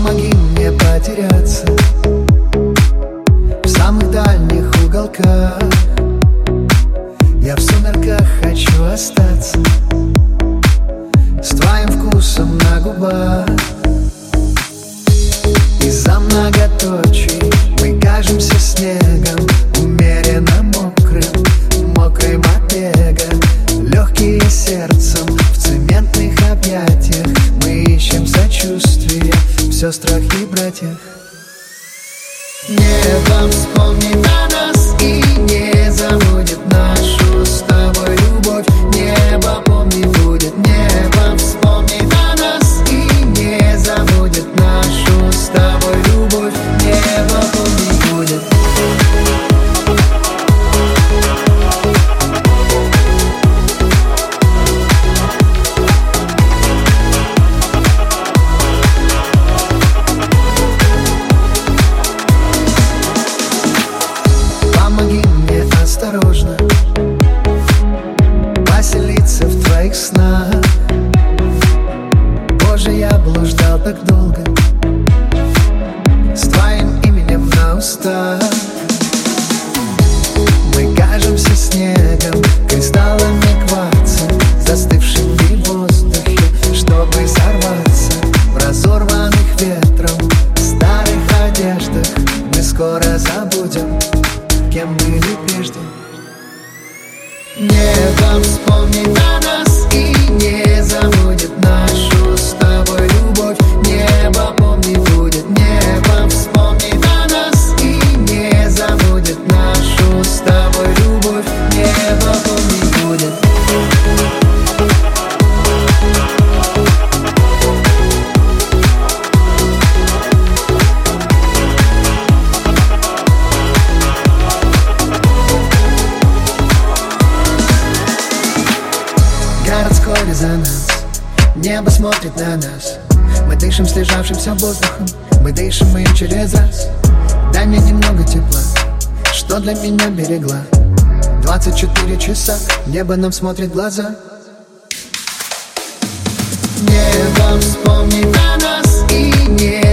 Помоги мне потеряться в самых дальних уголках. Я в сумерках хочу остаться с твоим вкусом на губах. Из-за многоточий мы кажемся снегом, умеренно мокрым от бега. Легкие сердцем в цементных объятиях мы ищем сочувствие в сестрах и братьях. Небо вспомнит о нас и не забудет нашу с тобой любовь. Небо помнит будет, небо вспомнит о нас и не забудет нашу с тобой любовь. Небо помнит будет. Помоги мне осторожно поселиться в твоих снах. Боже, я блуждал так долго с твоим именем на устах. Мы кажемся снегом, кристаллами кварца, застывшими в воздухе, чтобы сорваться в разорванных ветром старых одеждах. Мы скоро забудем, кем были прежде. Небо вспомнит о нас и не забудет нашу с тобой любовь. Небо помнит будет, небо вспомнит о нас и не забудет нашу с тобой любовь. Небо помнит будет. Городской резонанс, небо смотрит на нас. Мы дышим слежавшимся воздухом, мы дышим им через раз. Дай мне немного тепла, что для меня берегла. 24 часа, небо нам смотрит в глаза. Небо вспомнит о нас и не